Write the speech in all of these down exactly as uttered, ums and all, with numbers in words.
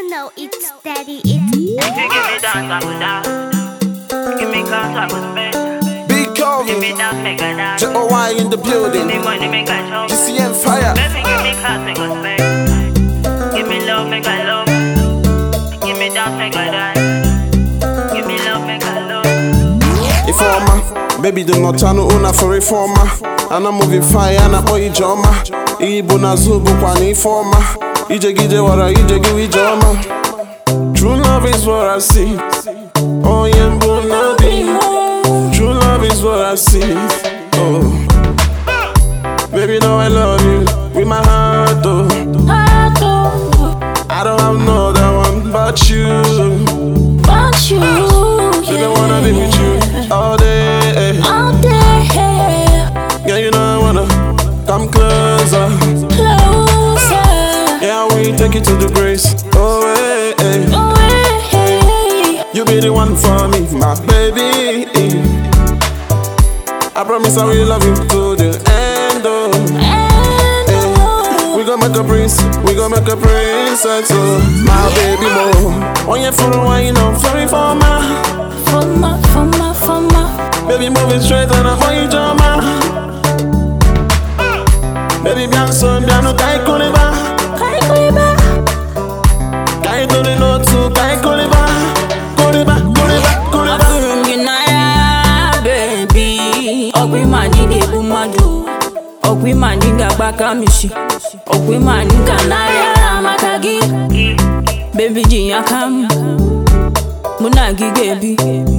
You know it's steady, it's If you give me dance, I will dance. Give me cars, I will spend. Big Give me Calvin, dance, make a dance. J O Y in the Give building, me money, make a show. G C M fire. Baby, give me cars, make a spend. Give me love, make a love. Give me dance, make a dance. Give me love, make a love. Informer, baby do not channel una for reformer. And I'm moving fire and I'm boy joma. Ibu na zubu kwa ni informer. Ije gije wara ije giwi joma. True love is what I see. Oh yeah, nabi. True love is what I see. Oh, baby, know I love you with my heart. Oh, I don't have no other one but you. Want you, Baby, I wanna be with you all day. all day, Yeah, you know I wanna come closer. closer. Yeah, we take it to the grace. Oh, hey, hey. Oh, hey, You be the one for me, my baby. I promise I will love you to the end. Oh, and oh, we gon' make a prince, we gon' make a princess. Oh, my baby more. On your phone, why you know, sorry for my for my, for my, for my. baby moving straight and I'm on you, Joma. Baby, Bianson, Biano, Kai Koliba. Kai kuiba, Kai Tony, no, to Kai Koliba. Koliba, Koliba, Koliba. Afunginaya, baby. Ogwi manige bumadu. Ogwi maniga bakamishi. Ogwi maniga naya makagi. Baby jiya kam. Munagi gebi.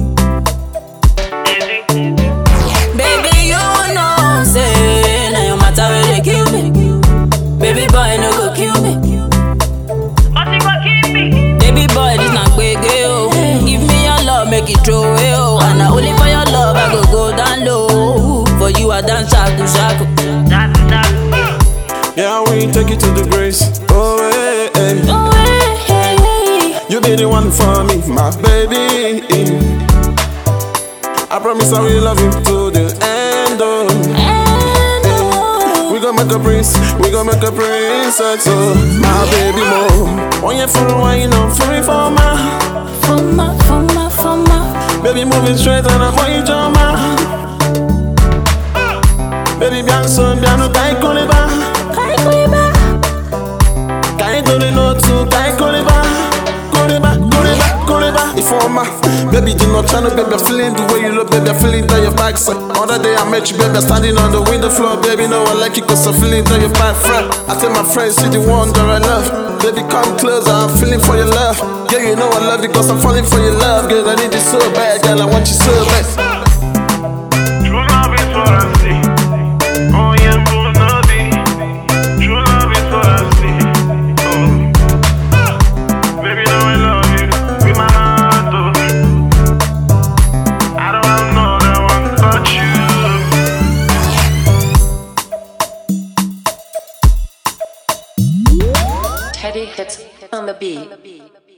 Baby, you know, say, now your matter really kill me. Baby boy, no go kill me. What's it gonna keep me? Baby boy, this not big, oh. Give me your love, make it throw away, oh. And I only for your love, I go go down low. For you, I dance shaku shaku. That's that. Yeah, we take it to the grace. Oh, hey, hey. Oh, hey, hey, hey. You be the one for me, my baby. I promise I will love you to the end. Oh, And oh, we gon' make a prince, we gon' make a princess. Oh, my baby more. On your phone, why you know, free for my for my, for my, for my. baby moving straight and I'm on you, Joma. Baby, Bianson, Biano, Kai Koliba. Kai kuiba, Kai Tony, no, to Kai Koliba. Koliba, Koliba, Koliba. Informer, baby, do not channel, baby, I'm feeling the way you look, baby, I'm feeling down your backside. Other day I met you, baby, I'm standing on the window floor, baby, no, I like you cause I'm feeling down your back friend. I tell my friends, see the one that I love. Baby, come closer, I'm feeling for your love. Yeah, you know I love you cause I'm falling for your love. Girl, I need you so bad, girl, I want you so bad. True love is what I see. Oh yeah, true love is. True love is what I see. Oh, baby, know I love you with my heart. Oh, I don't have no other one but you. Teddy hits on the beat.